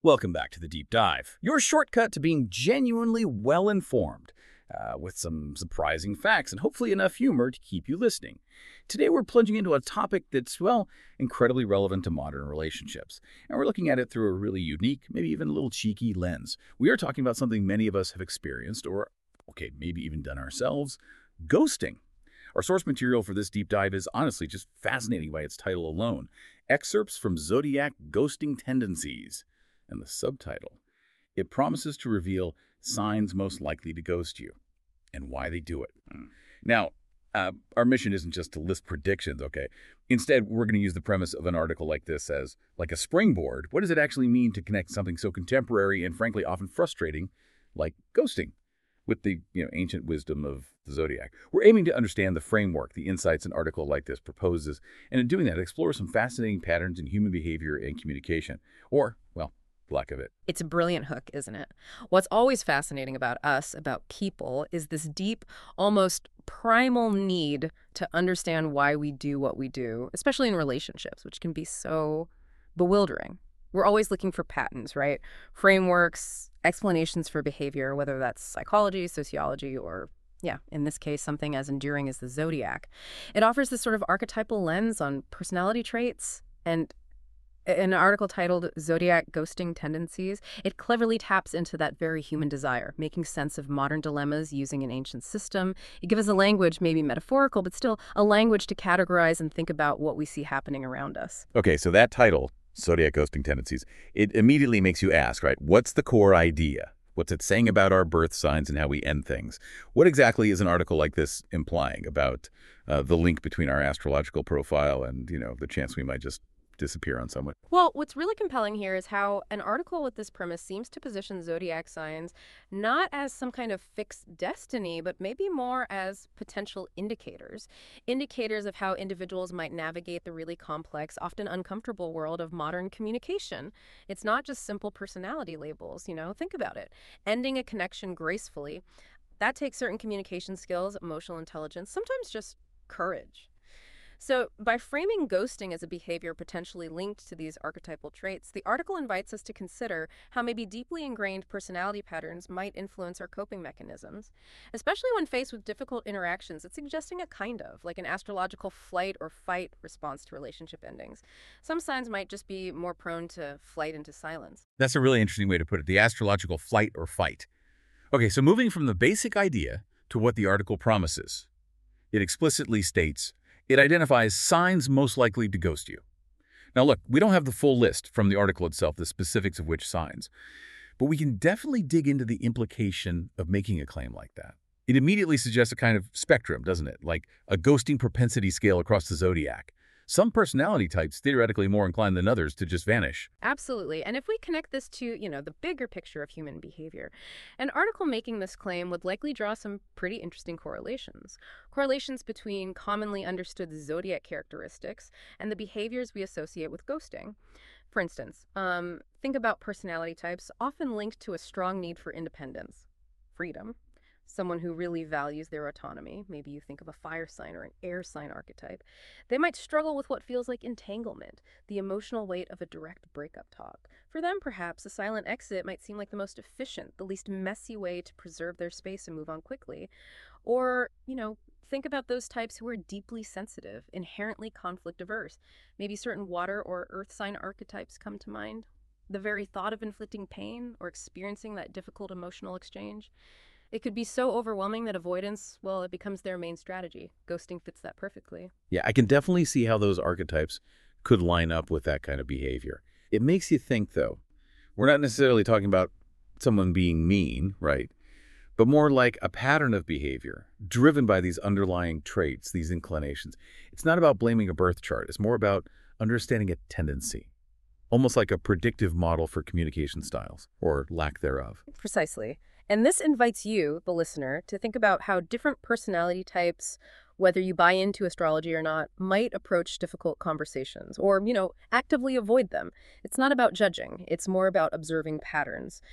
Welcome back to the Deep Dive, your shortcut to being genuinely well-informed, with some surprising facts and hopefully enough humor to keep you listening. Today we're plunging into a topic that's, well, incredibly relevant to modern relationships, and we're looking at it through a really unique, maybe even a little cheeky lens. We are talking about something many of us have experienced or, okay, maybe even done ourselves, ghosting. Our source material for this deep dive is honestly just fascinating by its title alone, Excerpts from Zodiac Ghosting Tendencies. And the subtitle, it promises to reveal signs most likely to ghost you and why they do it. Now, our mission isn't just to list predictions, okay? Instead, we're going to use the premise of an article like this as like a springboard. What does it actually mean to connect something so contemporary and frankly often frustrating like ghosting with the ancient wisdom of the zodiac? We're aiming to understand the framework, the insights an article like this proposes, and in doing that, explore some fascinating patterns in human behavior and communication, or, well, lack of it. It's a brilliant hook, isn't it? What's always fascinating about us, about people, is this deep, almost primal need to understand why we do what we do, especially in relationships, which can be so bewildering. We're always looking for patterns, right? Frameworks, explanations for behavior, whether that's psychology, sociology, or, yeah, in this case, something as enduring as the zodiac. It offers this sort of archetypal lens on personality traits, and an article titled Zodiac Ghosting Tendencies, it cleverly taps into that very human desire, making sense of modern dilemmas using an ancient system. It gives us a language, maybe metaphorical, but still a language to categorize and think about what we see happening around us. Okay, so that title, Zodiac Ghosting Tendencies, it immediately makes you ask, right, what's the core idea? What's it saying about our birth signs and how we end things? What exactly is an article like this implying about the link between our astrological profile and, the chance we might just disappear on someone? Well, what's really compelling here is how an article with this premise seems to position zodiac signs not as some kind of fixed destiny, but maybe more as potential indicators. Indicators of how individuals might navigate the really complex, often uncomfortable world of modern communication. It's not just simple personality labels, think about it. Ending a connection gracefully, that takes certain communication skills, emotional intelligence, sometimes just courage. So by framing ghosting as a behavior potentially linked to these archetypal traits, the article invites us to consider how maybe deeply ingrained personality patterns might influence our coping mechanisms. Especially when faced with difficult interactions, it's suggesting a kind of, like an astrological flight or fight response to relationship endings. Some signs might just be more prone to flight into silence. That's a really interesting way to put it, the astrological flight or fight. Okay, so moving from the basic idea to what the article promises, it explicitly states, it identifies signs most likely to ghost you. Now look, we don't have the full list from the article itself, the specifics of which signs, but we can definitely dig into the implication of making a claim like that. It immediately suggests a kind of spectrum, doesn't it? Like a ghosting propensity scale across the zodiac. Some personality types theoretically more inclined than others to just vanish. Absolutely. And if we connect this to, the bigger picture of human behavior, an article making this claim would likely draw some pretty interesting correlations. Correlations between commonly understood zodiac characteristics and the behaviors we associate with ghosting. For instance, think about personality types often linked to a strong need for independence, freedom. Someone who really values their autonomy, maybe you think of a fire sign or an air sign archetype, they might struggle with what feels like entanglement, the emotional weight of a direct breakup talk. For them, perhaps, a silent exit might seem like the most efficient, the least messy way to preserve their space and move on quickly. Or, think about those types who are deeply sensitive, inherently conflict averse. Maybe certain water or earth sign archetypes come to mind. The very thought of inflicting pain or experiencing that difficult emotional exchange, it could be so overwhelming that avoidance, well, it becomes their main strategy. Ghosting fits that perfectly. Yeah, I can definitely see how those archetypes could line up with that kind of behavior. It makes you think, though, we're not necessarily talking about someone being mean, right? But more like a pattern of behavior driven by these underlying traits, these inclinations. It's not about blaming a birth chart. It's more about understanding a tendency, almost like a predictive model for communication styles, or lack thereof. Precisely. And this invites you, the listener, to think about how different personality types, whether you buy into astrology or not, might approach difficult conversations or, actively avoid them. It's not about judging. It's more about observing patterns.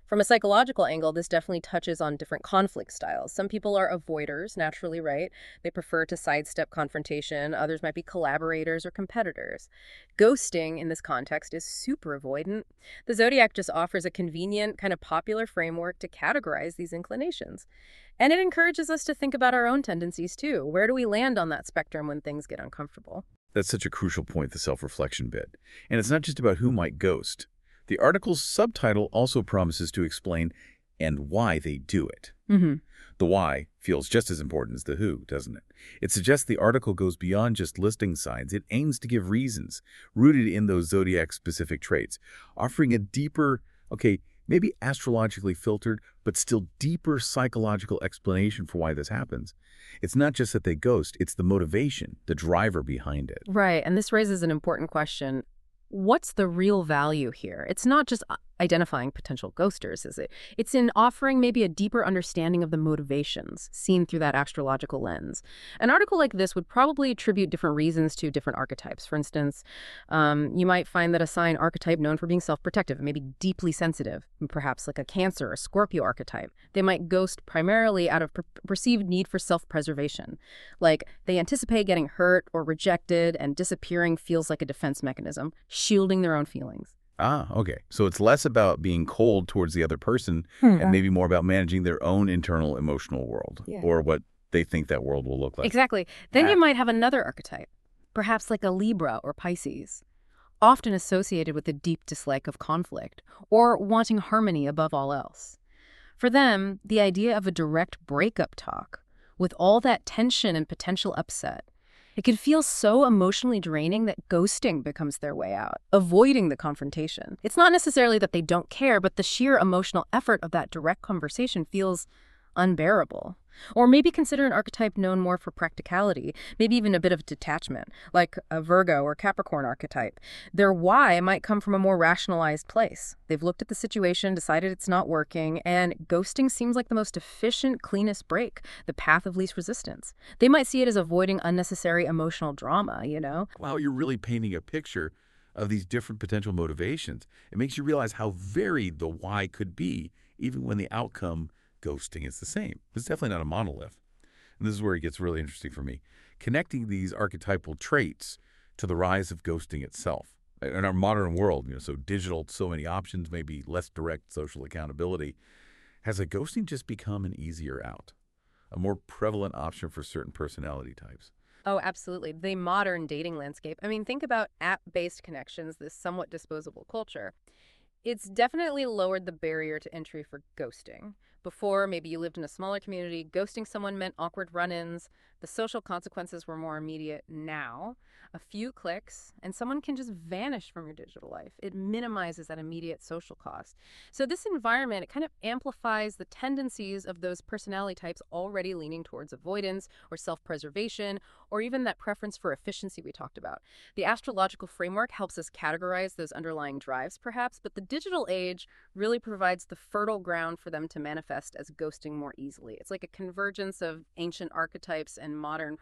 From a psychological angle, this definitely touches on different conflict styles. Some people are avoiders, naturally, right? They prefer to sidestep confrontation. Others might be collaborators or competitors. Ghosting, in this context, is super avoidant. The Zodiac just offers a convenient, kind of popular framework to categorize these inclinations. And it encourages us to think about our own tendencies, too. Where do we land on that spectrum when things get uncomfortable? That's such a crucial point, the self-reflection bit. And it's not just about who might ghost. The article's subtitle also promises to explain and why they do it. The why feels just as important as the who, doesn't it? It suggests the article goes beyond just listing signs. It aims to give reasons rooted in those zodiac-specific traits, offering a deeper, maybe astrologically filtered, but still deeper psychological explanation for why this happens. It's not just that they ghost, it's the motivation, the driver behind it. Right, and this raises an important question. What's the real value here? It's not just identifying potential ghosters, is it? It's in offering maybe a deeper understanding of the motivations seen through that astrological lens. An article like this would probably attribute different reasons to different archetypes. For instance, you might find that a sign archetype known for being self-protective, maybe deeply sensitive, perhaps like a Cancer or Scorpio archetype. They might ghost primarily out of perceived need for self-preservation. Like they anticipate getting hurt or rejected, and disappearing feels like a defense mechanism, shielding their own feelings. Okay. So it's less about being cold towards the other person and maybe more about managing their own internal emotional world or what they think that world will look like. Exactly. Then you might have another archetype, perhaps like a Libra or Pisces, often associated with a deep dislike of conflict or wanting harmony above all else. For them, the idea of a direct breakup talk with all that tension and potential upset, it can feel so emotionally draining that ghosting becomes their way out, avoiding the confrontation. It's not necessarily that they don't care, but the sheer emotional effort of that direct conversation feels unbearable. Or maybe consider an archetype known more for practicality, maybe even a bit of detachment, like a Virgo or Capricorn archetype. Their why might come from a more rationalized place. They've looked at the situation, decided it's not working, and ghosting seems like the most efficient, cleanest break, the path of least resistance. They might see it as avoiding unnecessary emotional drama, you know? Wow, you're really painting a picture of these different potential motivations. It makes you realize how varied the why could be, even when the outcome ghosting is the same. It's definitely not a monolith. And this is where it gets really interesting for me. Connecting these archetypal traits to the rise of ghosting itself. In our modern world, so digital, so many options, maybe less direct social accountability, has a ghosting just become an easier out? A more prevalent option for certain personality types? Oh, absolutely. The modern dating landscape. I mean, think about app-based connections, this somewhat disposable culture. It's definitely lowered the barrier to entry for ghosting. Before, maybe you lived in a smaller community, ghosting someone meant awkward run-ins. The social consequences were more immediate. Now, a few clicks, and someone can just vanish from your digital life. It minimizes that immediate social cost. So this environment, it kind of amplifies the tendencies of those personality types already leaning towards avoidance or self-preservation, or even that preference for efficiency we talked about. The astrological framework helps us categorize those underlying drives, perhaps, but the digital age really provides the fertile ground for them to manifest as ghosting more easily. It's like a convergence of ancient archetypes and modern,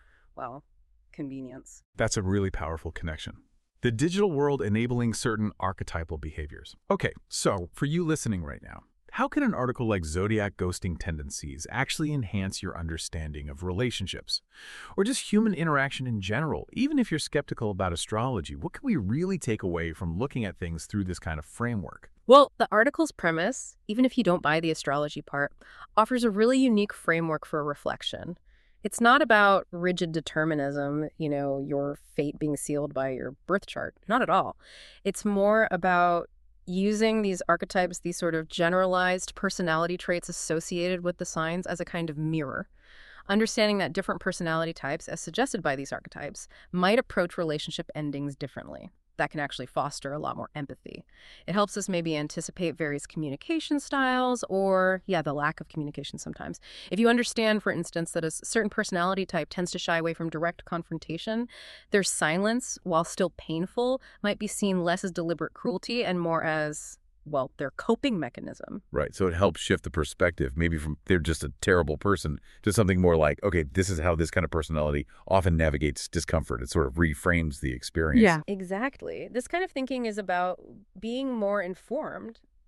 convenience. That's a really powerful connection. The digital world enabling certain archetypal behaviors. Okay, so for you listening right now, how can an article like Zodiac Ghosting Tendencies actually enhance your understanding of relationships? Or just human interaction in general? Even if you're skeptical about astrology, what can we really take away from looking at things through this kind of framework? Well, the article's premise, even if you don't buy the astrology part, offers a really unique framework for reflection. It's not about rigid determinism, your fate being sealed by your birth chart. Not at all. It's more about using these archetypes, these sort of generalized personality traits associated with the signs as a kind of mirror. Understanding that different personality types, as suggested by these archetypes, might approach relationship endings differently. That can actually foster a lot more empathy. It helps us maybe anticipate various communication styles or, the lack of communication sometimes. If you understand, for instance, that a certain personality type tends to shy away from direct confrontation, their silence, while still painful, might be seen less as deliberate cruelty and more as their coping mechanism. Right. So it helps shift the perspective, maybe from they're just a terrible person to something more like, okay, this is how this kind of personality often navigates discomfort. It sort of reframes the experience. Yeah, exactly. This kind of thinking is about being more informed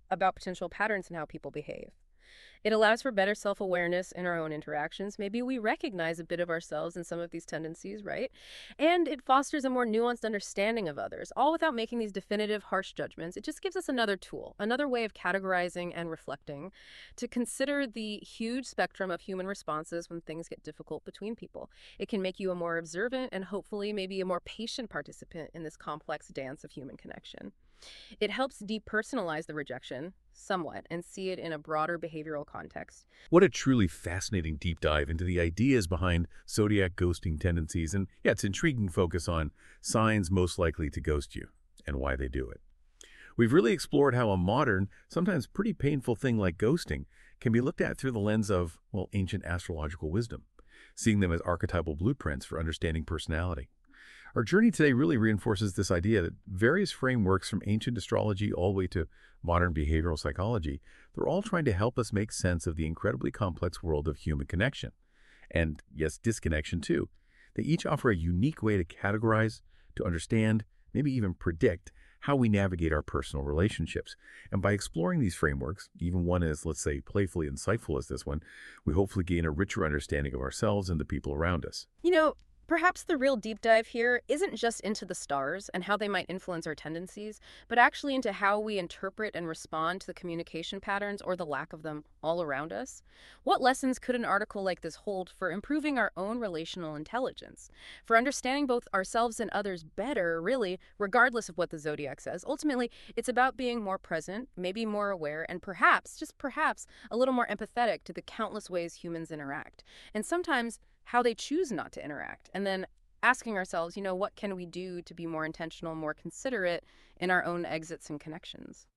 about potential patterns in how people behave. It allows for better self-awareness in our own interactions. Maybe we recognize a bit of ourselves in some of these tendencies, right? And it fosters a more nuanced understanding of others, all without making these definitive, harsh judgments. It just gives us another tool, another way of categorizing and reflecting, to consider the huge spectrum of human responses when things get difficult between people. It can make you a more observant and hopefully maybe a more patient participant in this complex dance of human connection. It helps depersonalize the rejection somewhat and see it in a broader behavioral context. What a truly fascinating deep dive into the ideas behind zodiac ghosting tendencies, and yeah, it's intriguing focus on signs most likely to ghost you and why they do it. We've really explored how a modern, sometimes pretty painful thing like ghosting can be looked at through the lens of, well, ancient astrological wisdom, seeing them as archetypal blueprints for understanding personality. Our journey today really reinforces this idea that various frameworks from ancient astrology all the way to modern behavioral psychology, they're all trying to help us make sense of the incredibly complex world of human connection. And yes, disconnection too. They each offer a unique way to categorize, to understand, maybe even predict how we navigate our personal relationships. And by exploring these frameworks, even one as, let's say, playfully insightful as this one, we hopefully gain a richer understanding of ourselves and the people around us. Perhaps the real deep dive here isn't just into the stars and how they might influence our tendencies, but actually into how we interpret and respond to the communication patterns or the lack of them all around us. What lessons could an article like this hold for improving our own relational intelligence, for understanding both ourselves and others better, really, regardless of what the zodiac says? Ultimately, it's about being more present, maybe more aware, and perhaps, just perhaps, a little more empathetic to the countless ways humans interact. And sometimes how they choose not to interact, and then asking ourselves, what can we do to be more intentional, more considerate in our own exits and connections?